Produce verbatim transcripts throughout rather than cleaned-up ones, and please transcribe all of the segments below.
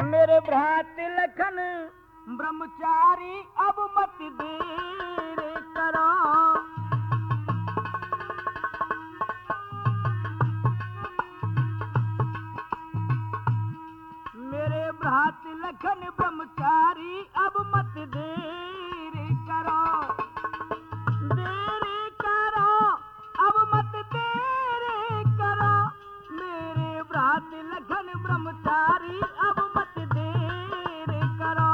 मेरे भ्रात लखन ब्रह्मचारी अब मत देर करो। मेरे भ्रात लखन ब्रह्मचारी अब मत देर करो, देर करो अब मत देर करो। मेरे भ्रात लखन ब्रह्मचारी अब मत देर करो।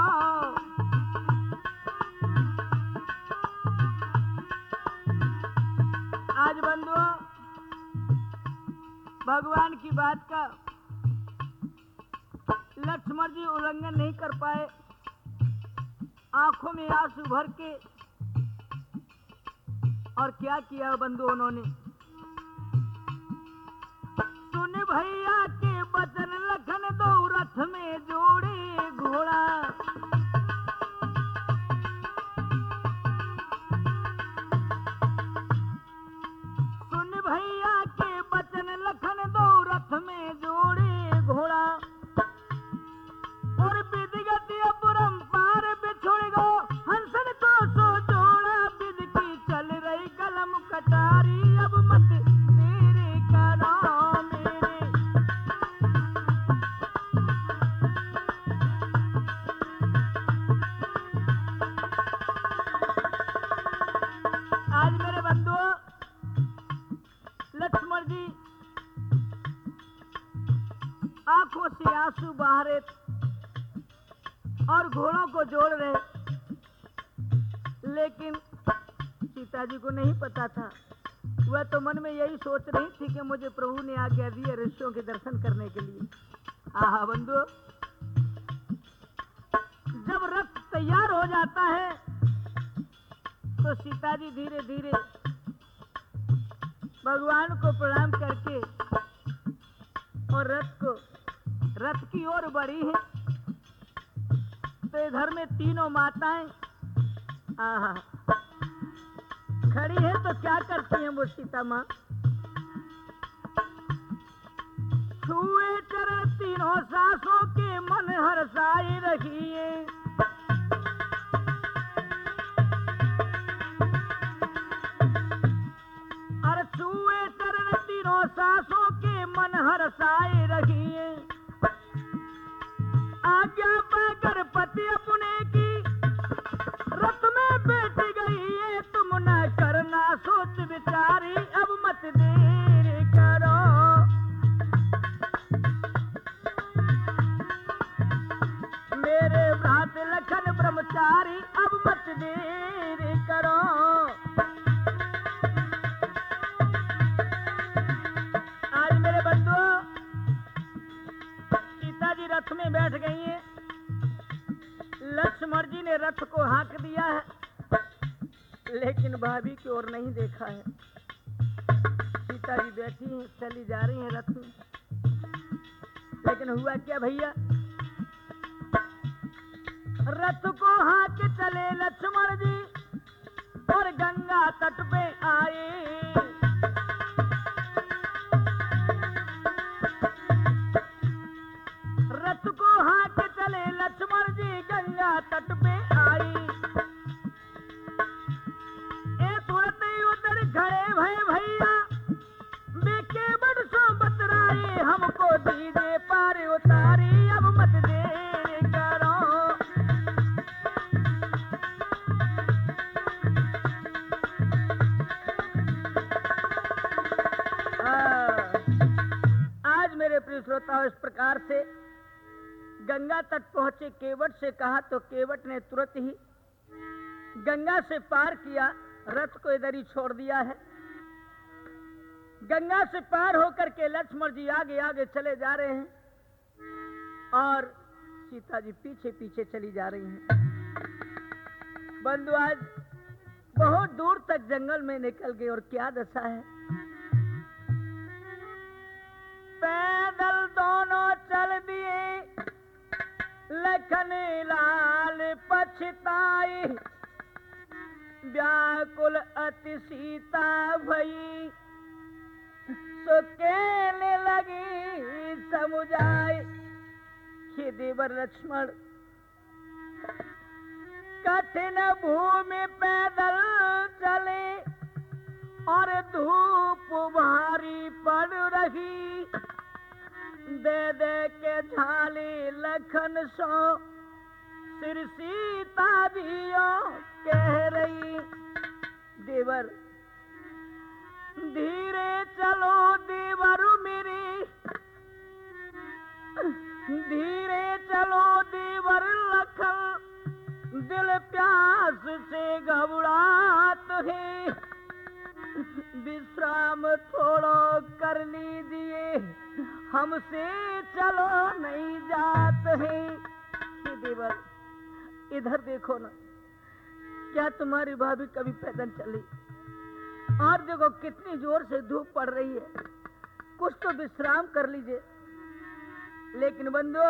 आज बंधुओं, भगवान की बात का लक्ष्मण जी उल्लंघन नहीं कर पाए। आंखों में आंसू भर के और क्या किया बंधु उन्होंने, सुन भैया के बचन लखन दो रथ में जोड़े घोड़ा। सुन भैया के बचन लखन दो रथ में जोड़े घोड़ा। और विधिगति अपरंपार बिछुड़ गो हंसन को सो जोड़ा। विधि की चल रही कलम कटारी अब मत देर करो मेरे। आज मेरे बंधुओं, लक्ष्मण जी आंखों से आंसू बहा रहे और घोड़ों को जोड़ रहे, लेकिन सीता जी को नहीं पता था। वह तो मन में यही सोच रही थी कि मुझे प्रभु ने आज्ञा दी है ऋषियों के दर्शन करने के लिए। आहा बंधु, जब रथ तैयार हो जाता है तो सीता जी धीरे धीरे भगवान को प्रणाम करके और रथ को रथ की ओर बढ़ी है। तो इधर में तीनों माताएं आहा खड़ी है। तो क्या करती हैं वो सीता माँ, छुए चरण तीनों सासों के मन हर्षाई रखिए। अरे छुए चरण तीनों सासों के मन हर्षाई रखिए। आज्ञा पाकर पति अपने की रथ में बैठ गई है। तुम न करना सोच विचारी अब मत देर करो। मेरे भ्रात लखन ब्रह्मचारी अब मत देर करो। आज मेरे बंधुओं, सीता जी रथ में बैठ गई हैं। लक्ष्मण जी ने रथ को हाँक दिया है, लेकिन भाभी की ओर नहीं देखा है। सीता जी बैठी हैं, चली जा रही हैं रथ में, लेकिन हुआ क्या भैया, रथ को हाँक चले लक्ष्मण जी और गंगा तट पे आए। रथ को हाँक चले लक्ष्मण जी गंगा तट पे आई। ए तुरंत ही उतर खड़े भय भैया, बेके बड़ सो बतराए। हमको दीजिए पार उतारी अब मत देर करो। आज मेरे प्रिय श्रोताओं, इस प्रकार से गंगा तट पहुंचे केवट से कहा तो केवट ने तुरंत ही गंगा से पार किया, रथ को इधर ही छोड़ दिया है। गंगा से पार होकर के लक्ष्मण जी आगे आगे चले जा रहे हैं और सीता जी पीछे पीछे चली जा रही हैं। बंधु, आज बहुत दूर तक जंगल में निकल गए और क्या दशा है। पैदल दोनों चल दिए, लखन लाल पछताई। व्याकुल अति सीता भई, सो कहने लगी समुझाई। देखिए देवर लक्ष्मण कठिन भूमि पैदल चले और धूप भारी पड़ रही, दे दे के झाली लखन सो सिर सीता दियो कह रही। देवर धीरे चलो देवर मेरी, धीरे चलो देवर लखन, दिल प्यास से घबरात है, विश्राम थोड़ो कर लीजिए, हमसे चलो नहीं जात है। कि देवर इधर देखो ना, क्या तुम्हारी भाभी कभी पैदल चली? और देखो कितनी जोर से धूप पड़ रही है, कुछ तो विश्राम कर लीजिए। लेकिन बंधु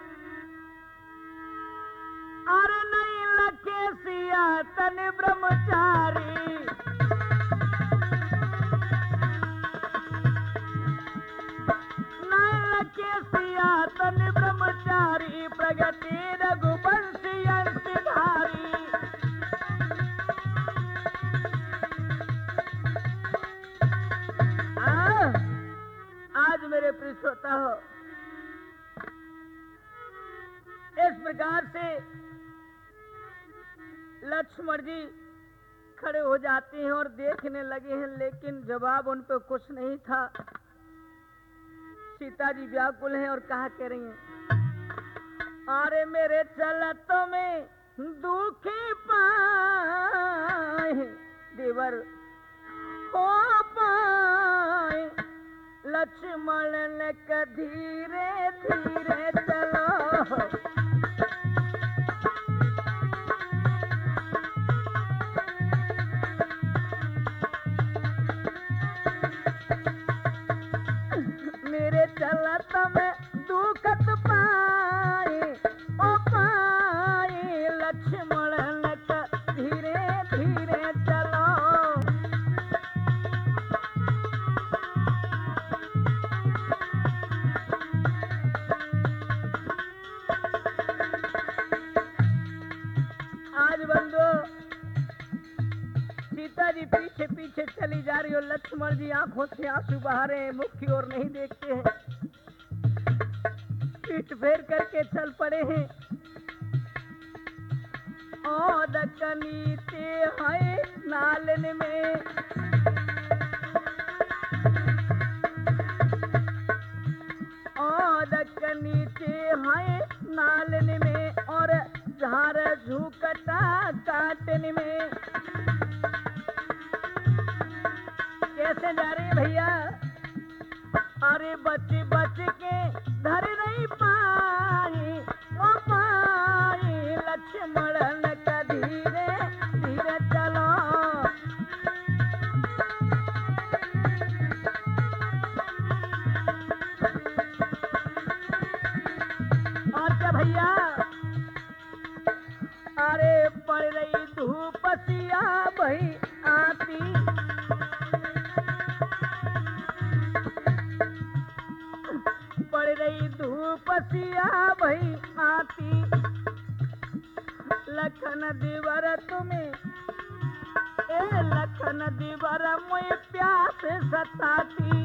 अरे नहीं लखे सिया तन ब्रह्मचारी, नहीं लखे सिया तन ब्रह्मचारी, प्रगति रघुवंशी अंशधारी। आज मेरे प्रिय श्रोता हो, इस प्रकार से लक्ष्मण जी खड़े हो जाते हैं और देखने लगे हैं, लेकिन जवाब उन पे कुछ नहीं था। सीता जी व्याकुल हैं और कहा कह रही हैं, अरे मेरे चलत में दुखी पाए देवर हो पाए, लक्ष्मण ने कहा धीरे धीरे चलो। मेरे चलत में दुखत पाए ओ पाए, लक्ष्मण ने कहा धीरे धीरे चलो। आज बंधु सीता जी पीछे पीछे चली जा रही हो, लक्ष्मण जी आंखों से आंसू बहा रहे हैं, मुख की ओर नहीं देखते हैं, पीठ फेर करके चल पड़े हैं। और नीचे है नालन में, और नीचे है नालन में, और झार झुकटा काटन में। कैसे जा रही भैया? अरे बच बच के धर नहीं पाई ओ पाई, लक्ष्मण का धीरे धीरे चलो। और क्या भैया? अरे पड़ रही धूप सिया भई आती, पड़ रही धूप सिया भई आती, लखन दिवर तुम्हें ए लखन दिवर मुझे प्यास सताती,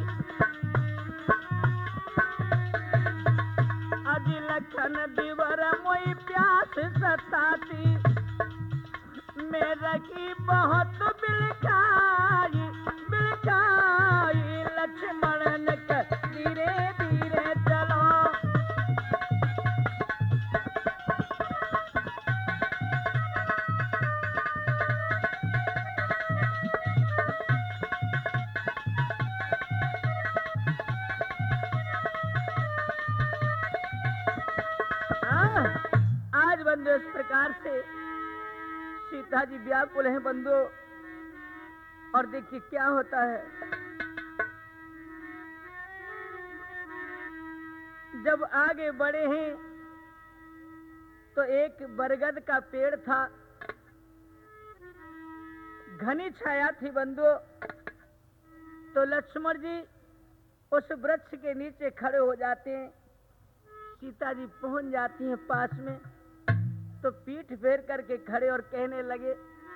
अज लखन दिवर मुझे प्यास सताती, मैं रखी बहुत बिलखाई बिलखाई, लक्ष्मण का धीरे धीरे चलो। आज बंधु इस प्रकार से सीता जी व्याकुल हैं बंधु, और देखिए क्या होता है। जब आगे बढ़े हैं तो एक बरगद का पेड़ था, घनी छाया थी बंधु। तो लक्ष्मण जी उस वृक्ष के नीचे खड़े हो जाते हैं सीता जी पहुंच जाती हैं पास में, तो पीठ फेर करके खड़े और कहने लगे,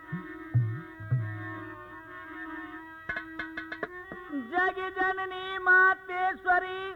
जग जननी मातेश्वरी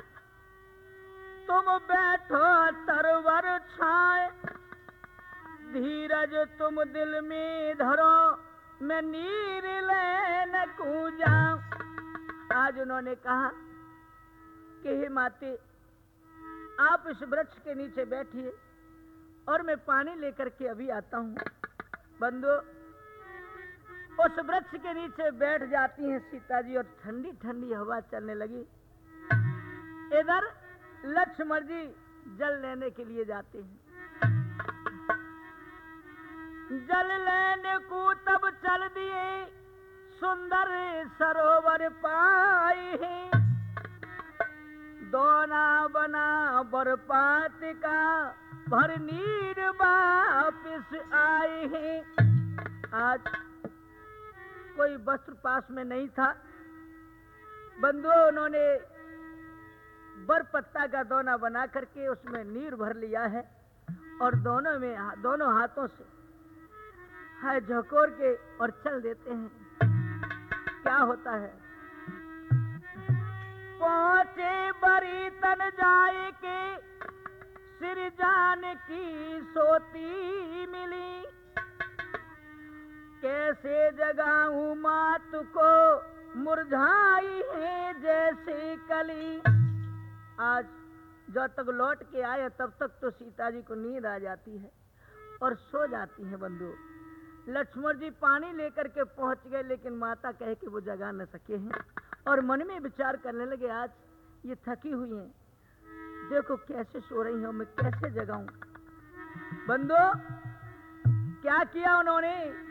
तुम बैठो तरवर छाए, धीरज तुम दिल में धरो, मैं नीर लेन कूजा। आज उन्होंने कहा कि हे माते, आप इस वृक्ष के नीचे बैठिए और मैं पानी लेकर के अभी आता हूँ। बंधु, उस वृक्ष के नीचे बैठ जाती हैं सीता जी और ठंडी ठंडी हवा चलने लगी। इधर लक्ष्मण जी जल लेने के लिए जाते हैं। जल लेने को तब चल दिए, सुंदर सरोवर पाए हैं, दोना बना बरपात का, भर नीर वापिस आए हैं। आज कोई वस्त्र पास में नहीं था। बंधुओं, उन्होंने बरपत्ता का दोना बना करके उसमें नीर भर लिया है और दोनों में दोनों हाथों से हाय झकोर के और चल देते हैं। क्या होता है? पहुंचे बरी तन जाए के, सिर जान की सोती मिली, कैसे जगाऊं मात को, मुरझाई है जैसे कली। आज जब तक लौट के आए तब तक तो सीता जी को नींद आ जाती है और सो जाती है। बंधु, लक्ष्मण जी पानी लेकर के पहुंच गए, लेकिन माता कहे कि वो जगा न सके हैं और मन में विचार करने लगे, आज ये थकी हुई हैं, देखो कैसे सो रही हैं, मैं कैसे जगाऊं। बंधु, क्या किया उन्होंने?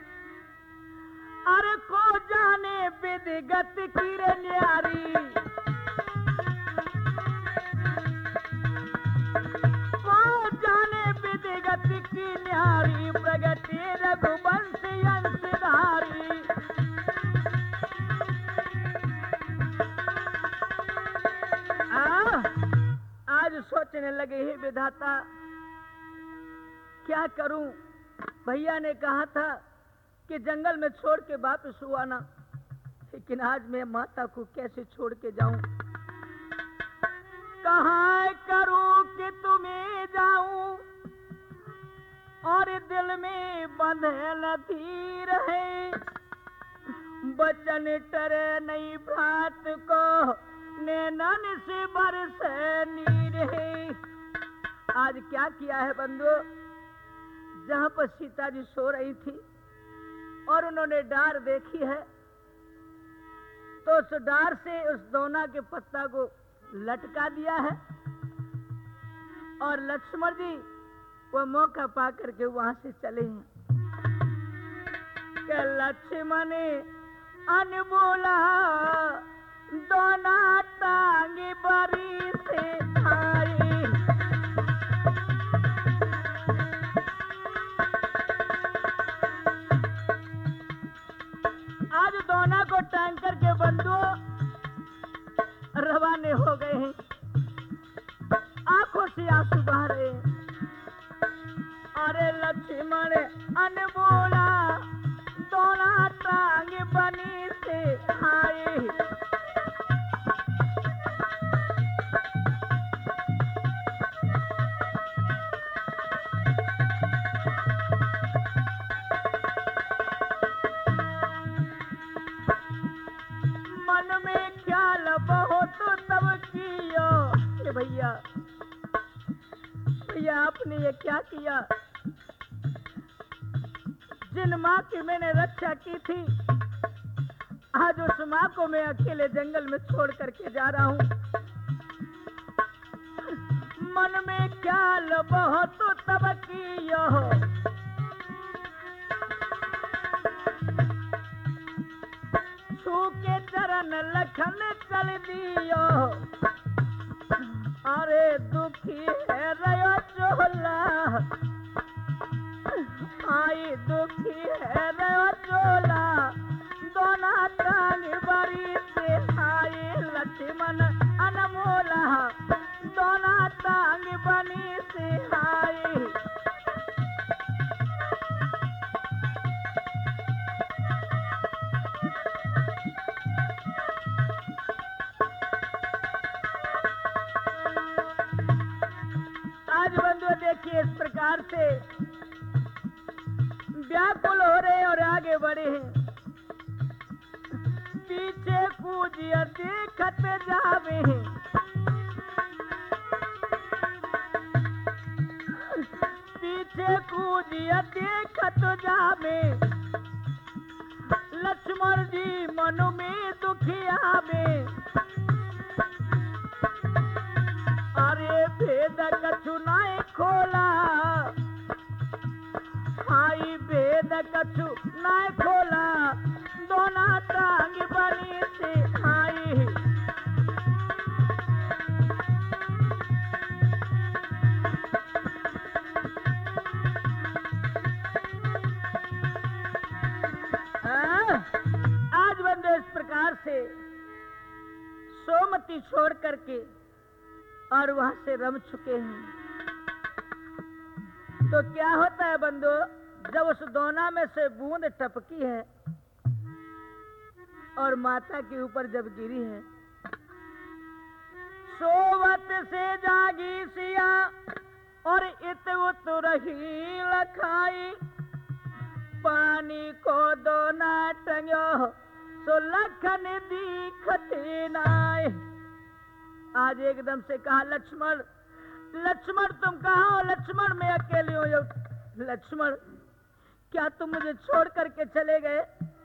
अरे को जाने विधिगत की रे न्यारी, को जाने विधिगत की न्यारी, प्रगति रघुवंश अंशधारी। आज सोचने लगे, हे विधाता क्या करूं? भैया ने कहा था कि जंगल में छोड़ के वापस हुआ ना, लेकिन आज मैं माता को कैसे छोड़ के जाऊं? कहाँ करूं कि तुम्हें जाऊं, और दिल में बंधे न धीर है, बचन टरे नहीं भ्रात को, नैनन से बरसे नीर है। आज क्या किया है बंधु? जहां पर सीता जी सो रही थी और उन्होंने डार देखी है, तो उस डार से उस दोना के पत्ता को लटका दिया है और लक्ष्मण जी वो मौका पा करके वहां से चले हैं। कि लक्ष्मण अनबोला दोना टांग बरी से आए, आज दोना को टांग करके बंधु रवाने हो गए हैं। आंखों से आंसू बह रहे हैं। अरे लक्ष्मण अनबोला दोना टांग बनी से आए, मन में ख्याल बहुत तब किया। भैया भैया आपने ये क्या किया? जिन माँ की मैंने रक्षा की थी, आज उस माँ को मैं अकेले जंगल में छोड़ करके जा रहा हूँ। मन में ख्याल बहुत तब किया, छू के चरण लखन चल दियो। अरे दुखी है रयो चोला, आई दुखी है रयो चोला, दोना टांग बरी से आए लक्ष्मण अनमोला, दोना टांग आज बंधु देखिए इस प्रकार से व्याकुल हो रहे और आगे बढ़े हैं। पीछे कूजिया देखत जावे हैं। पीछे कूजिया देखत जावे। लक्ष्मण जी मन में दुखिया में। अरे भेद कछु नाय खोला। हाई भेद कछु नाय खोला। दोना टांग बनी से आई। आज बंदे इस प्रकार से सोमती छोड़ करके और वहां से रम चुके हैं। तो क्या होता है बंदो, जब उस दोना में से बूंद टपकी है और माता के ऊपर जब गिरी है, सोवत से जागी सिया और इत उत रही लखाई। पानी को दोना टंग्यो सो लखन दीखते नाय। आज एकदम से कहा लक्ष्मण, लक्ष्मण तुम कहाँ हो? लक्ष्मण मैं अकेले हूँ। लक्ष्मण क्या तुम मुझे छोड़ करके चले गए?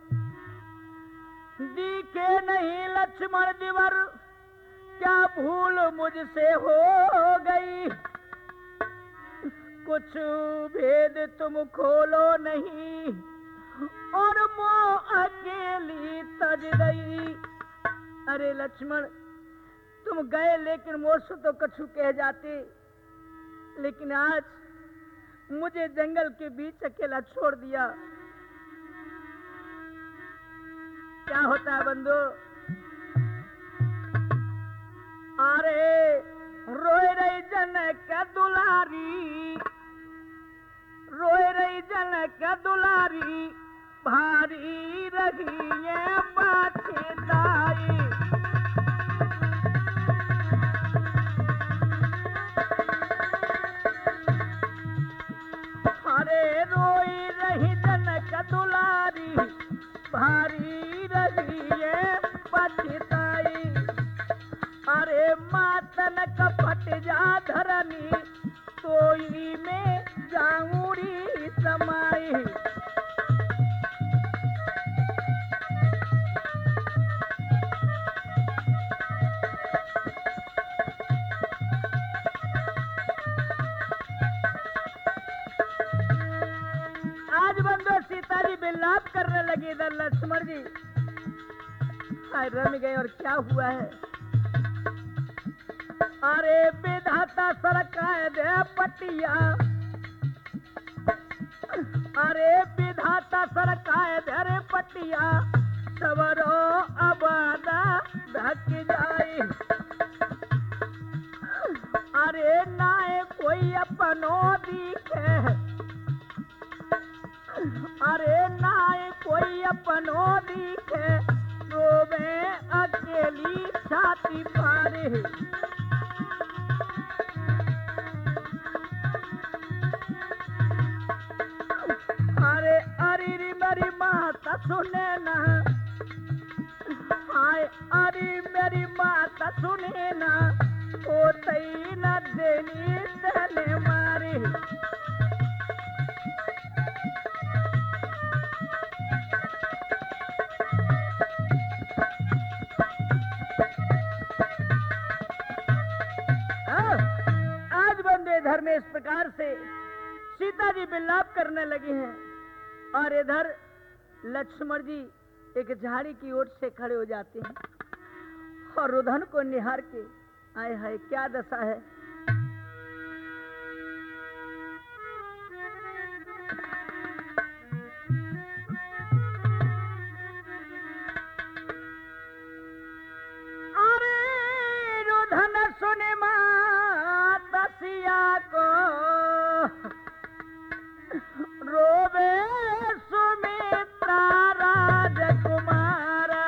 दिखे नहीं लक्ष्मण दिवर, क्या भूल मुझसे हो गई? कुछ भेद तुम खोलो नहीं और मोह अकेली तज गई। अरे लक्ष्मण तुम गए लेकिन मोह तो कछु कह जाते, लेकिन आज मुझे जंगल के बीच अकेला छोड़ दिया। क्या होता है बंधु? अरे रोए रही जनक दुलारी, रोए रही जनक दुलारी, भारी रही ये बातें। अरे रोई रही जनक दुलारी, भारी रही ये पछताई। अरे मातन कपट जा धरनी, सोई में जाऊरी समाई। आज बंदो सीता जी विलाप करने लगी। इधर लक्ष्मण जी रम गए और क्या हुआ है? अरे विधाता सरकाए दे पटिया, अरे विधाता सरकाए दे रे पटिया, सवरो आबादा ढक जाए। अरे नाए कोई अपनो दिखे, अरे नाए कोई अपनो दिखे, रोवे अकेली छाती पारे। अरे अरे मेरी माता सुने ना, हाय अरे मेरी माता सुने ना, ओ तई न देनी तने मारे। आज बंदे इधर में इस प्रकार से सीता जी विलाप करने लगी हैं और इधर लक्ष्मण जी एक झाड़ी की ओर से खड़े हो जाते हैं और रुधन को निहार के आए हाय क्या दशा है। अरे रुधन सुने माता सिया को, रोवे सुमित्रा राजकुमार।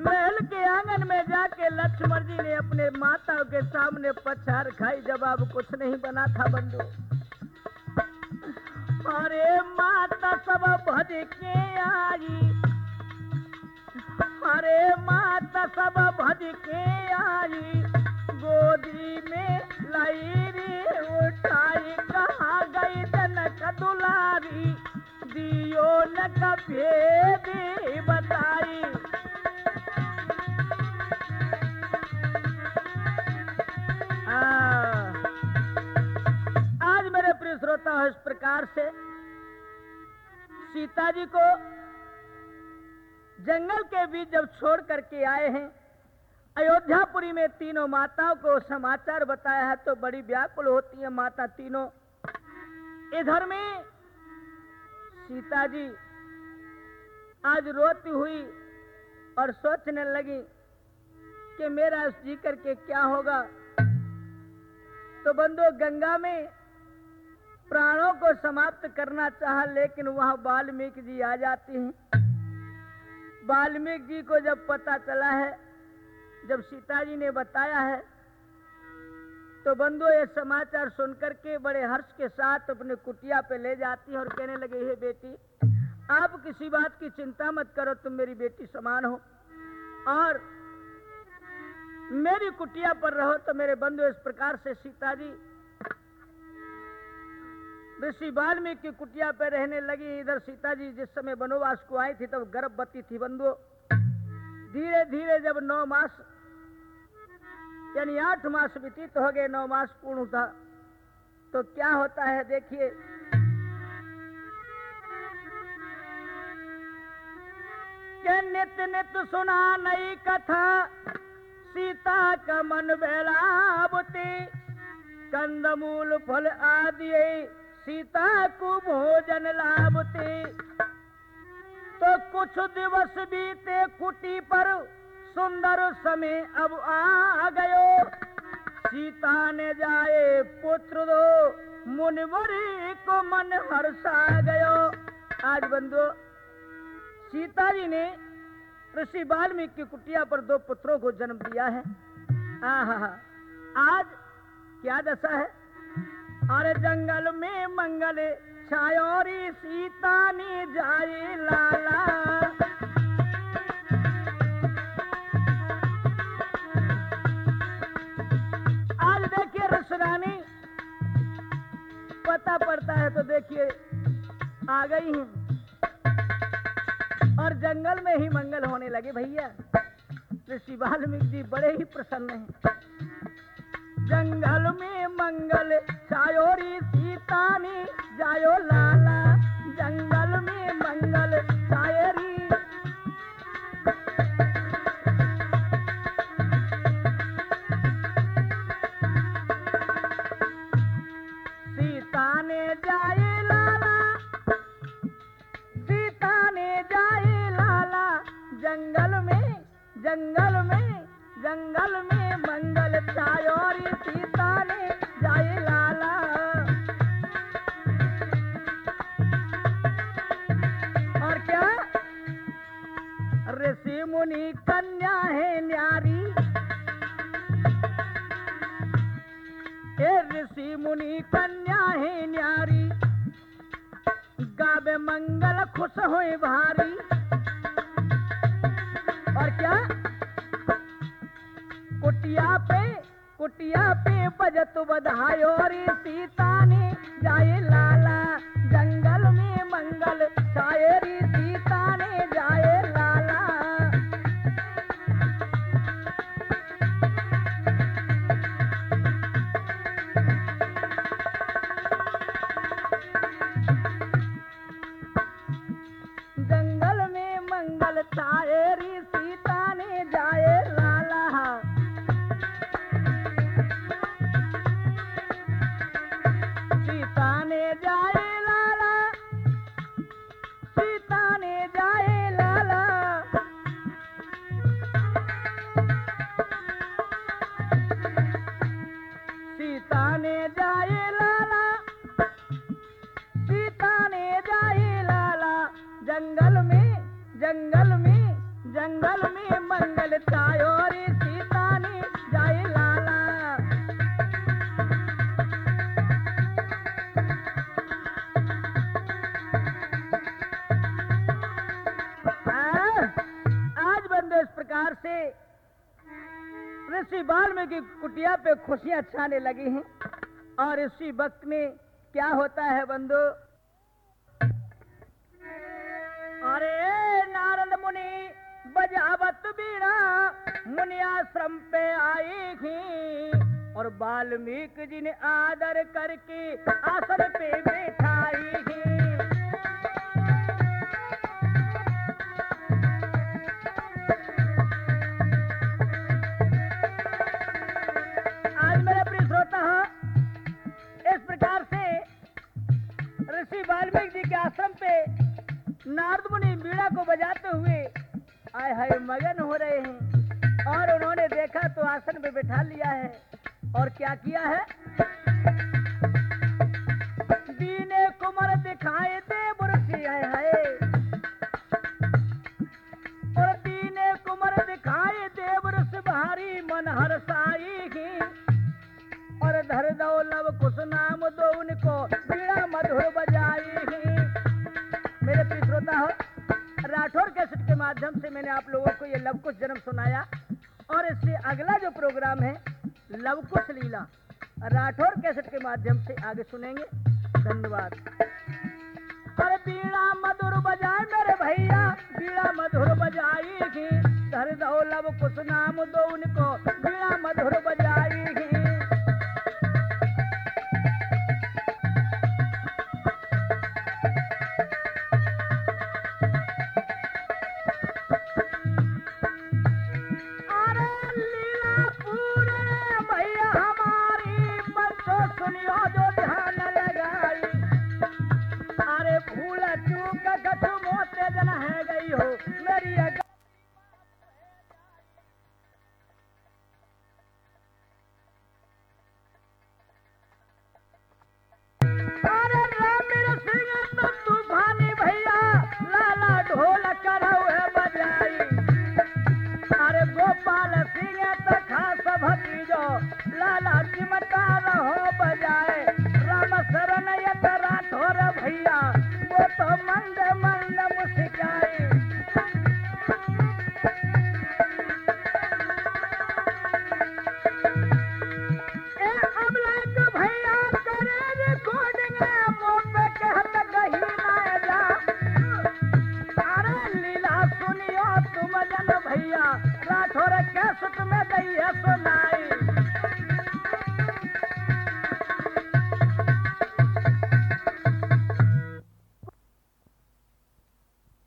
महल के आंगन में जाके लक्ष्मण जी ने अपने माता के सामने पछाड़ खाई, जवाब कुछ नहीं बना था बंधु। अरे माता सब भज के आई, अरे माता सब भज के आई, गोदी में लाई रे उठाई, कहा गई जनक दुलारी, दियो न भेद बताई। आज मेरे प्रिय श्रोता, इस प्रकार से सीता जी को जंगल के बीच जब छोड़ करके आए हैं, अयोध्यापुरी में तीनों माताओं को समाचार बताया है तो बड़ी व्याकुल होती है माता तीनों। इधर में सीता जी आज रोती हुई और सोचने लगी कि मेरा जी करके क्या होगा। तो बंधु गंगा में प्राणों को समाप्त करना चाहा, लेकिन वहां वाल्मीकि जी आ जाती हैं। वाल्मीकि जी को जब पता चला है, जब सीता जी ने बताया है, तो बंधु ये समाचार सुनकर के बड़े हर्ष के साथ अपने कुटिया पे ले जाती है और कहने लगे, हे बेटी, आप किसी बात की चिंता मत करो, तुम मेरी बेटी समान हो और मेरी कुटिया पर रहो। तो मेरे बंधु इस प्रकार से सीता जी ऋषि वाल्मीकि की कुटिया पर रहने लगी। इधर सीता जी जिस समय वनवास को आई थी तब गर्भवती थी बंधु। धीरे धीरे जब नौ मास यानी आठ मास व्यतीत हो गए, नौ मास पूर्ण था, तो क्या होता है देखिए। के नित नित सुना नई कथा, सीता का मन बेलावती, कंदमूल फल आदि सीता को भोजन लाभते। तो कुछ दिवस बीते कुटी पर, सुंदर समय अब आ गयो, सीता ने जाए पुत्र दो, मुनिवरी को मन हर्षा गयो। आज बंधु सीता जी ने ऋषि वाल्मीकि की कुटिया पर दो पुत्रों को जन्म दिया है। आहा, आज क्या दशा है। अरे जंगल में मंगल छायोरी, सीता ने जाए लाला। आज देखिए रसरानी पता पड़ता है तो देखिए आ गई हैं और जंगल में ही मंगल होने लगे। भैया ऋषि वाल्मीकि जी बड़े ही प्रसन्न हैं। जंगल में मंगल छायोरी, सीता ने जायो लाला, जंगल में मंगल छायोरी। सीता ने जाए लाला, सीता ने जाए लाला, जंगल में जंगल में जंगल में मंगल छायोरी, सीता ने जाए लाला। और क्या ऋषि मुनि कन्या है न्यारी, ए ऋषि मुनि कन्या है न्यारी, गावे मंगल खुश होए भारी। और क्या कुटिया पे कुटिया पे बजत बधायो रे, सीता ने जाए लाला, जंगल में मंगल छाए रे, सीता ने जाए लाला। जंगल में मंगल छाए रे, सीता ने जाए लाला। सीता ने जाए मंगल चायोरी सीतानी जाई लाला। आज बंदो इस प्रकार से ऋषि वाल्मीकि कुटिया पे खुशियां छाने लगी हैं और इसी वक्त में क्या होता है बंदो, अरे नारद मुनि बजावत बीड़ा मुनि आश्रम पे आई थी और वाल्मीकि जी ने आदर करके आसन पे बैठाई थी। वाल्मीकि जी के आश्रम पे नारद मुनि बीड़ा को बजाते हुए आए हाय मगन हो रहे हैं और उन्होंने देखा तो आसन पे बैठा लिया है और क्या किया है, दीने कुमर दिखाए दे बुरसी आए हाय और दीने कुमर दिखाए दे बुरस भारी मन हरसाई की और धर दो लव कुछ नाम दो उनको बीड़ा मधुर बजाई। मेरे प्रिय श्रोता हो, राठौर कैसेट के माध्यम से मैंने आप लोगों को ये लव कुश जन्म सुनाया और इससे अगला जो प्रोग्राम है लव कुश लीला राठौर कैसेट के माध्यम से आगे सुनेंगे। धन्यवाद। और बीड़ा मधुर बजाए मेरे भैया बीड़ा मधुर बजाई ही धर दो लव कुश नाम दो उनको बीड़ा मधुर बजाई ही। राठौर कैसेट में गई है सुना।